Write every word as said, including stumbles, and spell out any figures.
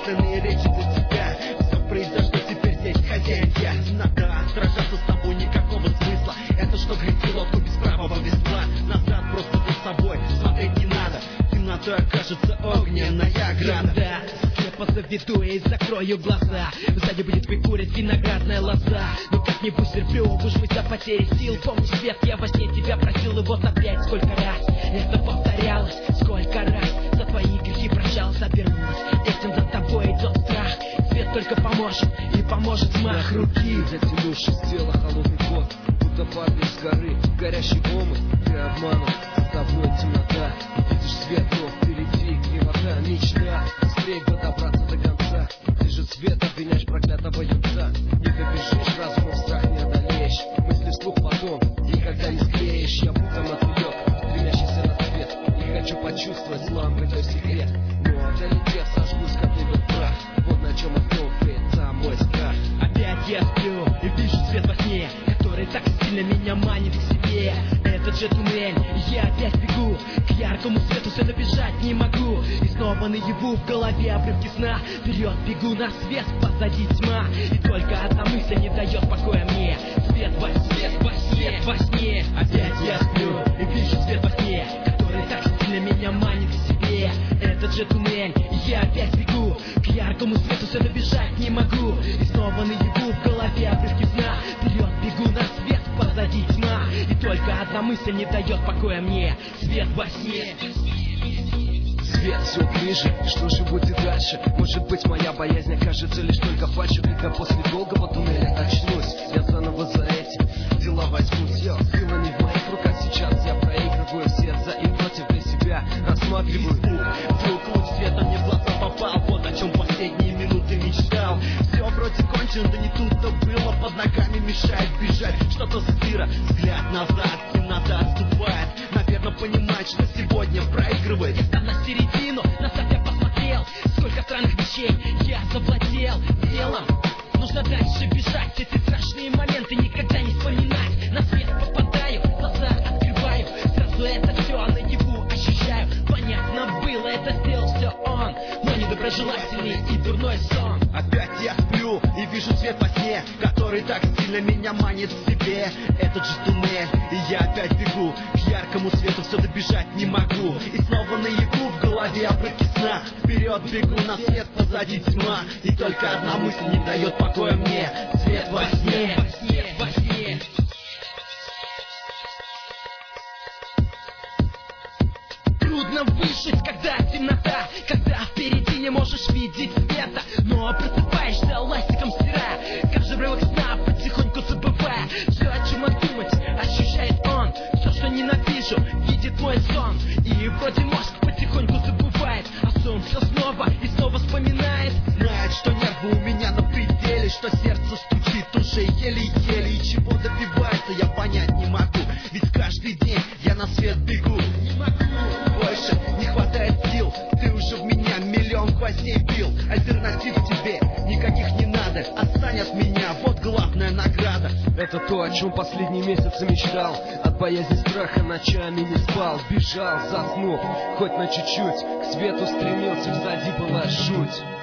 бессмысленные речи для тебя. Все произошло, теперь здесь хозяин я. Не надо сражаться с тобой, никакого смысла. Это что грести лодку без правого весла. Назад просто за собой смотреть не надо. Темнотой окажется огненная ограда. Позаведу и закрою глаза. Сзади будет выкурить виноградная лоза. Но как-нибудь терплю, выжмусь за потери сил. Помню, свет, я во сне тебя просил. И вот опять сколько раз это повторялось. Сколько раз за твои грехи прощался, обернулась. Этим за тобой идет страх. Свет только поможет, и поможет мах руки. Затянувшись тело холодный год, будто падает с горы горящий омут. Ты обманут, за тобой темнота. Видишь свет, но впереди кривота. Мечта, быстрее бы добраться до конца. Ты же свет обвиняешь проклятого юнца. Не добежишь, разумом страх не одолеешь. Мысли вслух потом никогда не склеишь. Я будто мотылек, стремящийся на свет. Не хочу почувствовать слабый твой секрет. Ну а долетев, сожгусь, как идет прах. Вот на чем основывается мой страх. Опять я сплю и вижу свет во сне, который так сильно меня манит к себе. Этот же туннель, и я опять бегу к яркому свету, все добежать не могу. И снова наяву в голове обрывки сна. Вперед бегу на свет, позади тьма. И только одна мысль не дает покоя мне. Свет во сне, во сне, во сне. Опять я сплю и вижу свет во сне, который так сильно меня манит к себе. Этот же туннель, и я опять бегу к яркому свету, все добежать не могу. И снова наяву в голове обрывки сна. Вперед бегу на свет, позади тьма. И только одна мысль не дает покоя мне. Свет во сне. Свет все ближе, что же будет дальше? Может быть, моя боязнь окажется лишь только фальшью. Когда после долгого туннеля очнусь, я заново за эти дела возьмусь. Я сила не в моих руках сейчас. Я проигрываю все за и против для себя. Рассматриваю звук, вдруг луч света мне в глаза попал. Вот о чем последние минуты мечтал. Все вроде кончено, да не тут-то было. Под ногами мешает бежать что-то сыро. Взгляд назад, темнота отступает. Наверное, понимает, что сегодня проигрывает. Я там на середину, назад я посмотрел. Сколько странных вещей я завладел делом. Нужно дальше бежать, эти страшные моменты никогда не вспоминать. На свет попадаю, глаза открываю. Сразу это все наяву ощущаю. Понятно было, это сделал все он. Но недоброжелательный и дурной сон. Опять я сплю и вижу свет во сне, который так сильно меня манит к себе. Этот же туннель, и я опять бегу к яркому свету, все добежать не могу. И снова наяву в голове обрывки сна. Вперед бегу на свет, позади тьма. И только одна мысль не дает покоя мне. Свет во сне, во сне, во сне. Трудно выжить, когда темнота, когда впереди не можешь видеть света. Но просыпаешься ластиком стирая каждый рывок сна, потихоньку забывая все, о чем думать, ощущает он. Все, что ненавижу, видит мой сон. И вроде мозг потихоньку забывает, а сон все снова и снова вспоминает. Знает, что нервы у меня на пределе, что сердце стучит уже еле-еле. И чего добивается, я понять не могу. Ведь каждый день я на свет бегу. Не могу, больше не хватает сил. Ты уже в меня миллион гвоздей бил. Альтернатив тебе никаких не надо. Отстань от меня, вот главная награда. Это то, о чем последние месяцы мечтал. От боязни страха ночами не спал. Бежал, заснув, хоть на чуть-чуть. К свету стремился, сзади была жуть.